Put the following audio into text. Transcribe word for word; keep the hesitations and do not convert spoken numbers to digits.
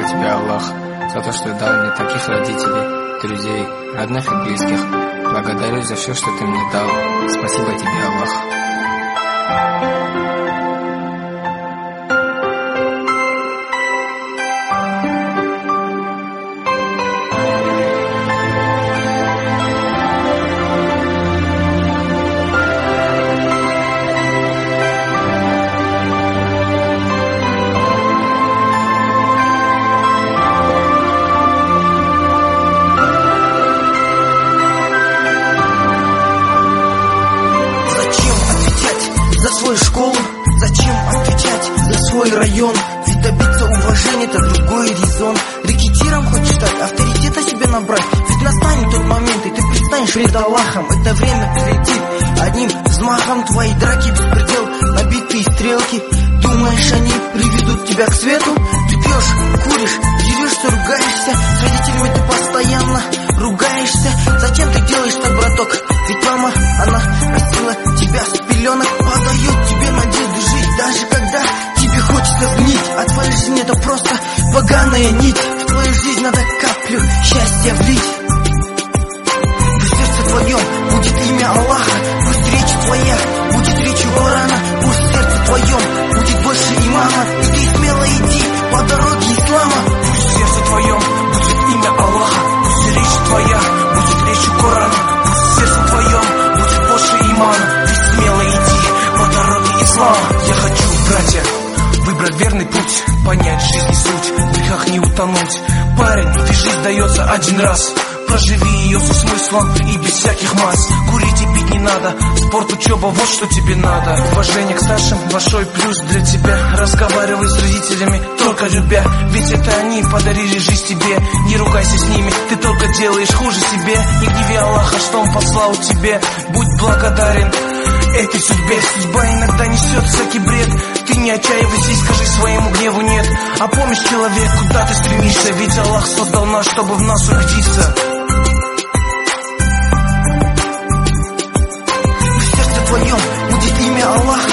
тебе, Аллах, за то, что дал мне таких родителей, друзей, родных и близких. Благодарю за все, что ты мне дал. Спасибо тебе, Аллах. Школу, зачем отвечать за свой район? Ведь добиться уважения — это другой резон. Рекетиром хочешь стать, авторитета себе набрать? Ведь настанет тот момент, и ты предстанешь перед Аллахом. Это время прилетит одним взмахом. Твои драки беспредел, набитые стрелки. Думаешь, они приведут тебя к свету? Ты пьешь, куришь, дерешься, ругаешься. С родителями ты постоянно ругаешься. Зачем ты делаешь так, браток? Ведь мама, она растила тебя с пеленок, подает тебе надежду жить, даже когда тебе хочется гнить. А твоя жизнь — это просто поганая нить. В твою жизнь надо каплю счастья влить. Пусть в сердце твоем будет имя Аллаха, пусть речь твоя будет речью Корана, пусть в сердце твоем будет больше имана, и ты смело иди по дороге ислама. Пусть в сердце твоем будет имя Аллаха, пусть речь твоя будет речью Корана, пусть в сердце твоем будет больше имана, ты смело иди по дороге ислама. Я хочу, братья, выбрать верный путь, понять жизнь и суть, в грехах не утонуть. Парень, ты жизнь дается один раз, проживи ее со смыслом и без всяких масс. Курить и пить не надо, спорт, учеба, вот что тебе надо. Уважение к старшим — большой плюс для тебя. Разговаривай с родителями, только любя, ведь это они подарили жизнь тебе. Не ругайся с ними, ты только делаешь хуже себе. Не гневи Аллаха, что он послал тебе, будь благодарен этой судьбе. Судьба иногда несет всякий бред, ты не отчаивайся и скажи своему гневу нет. А помнишь, человек, куда ты стремишься, ведь Аллах создал нас, чтобы в нас убедиться. В сердце твоем будет имя Аллаха,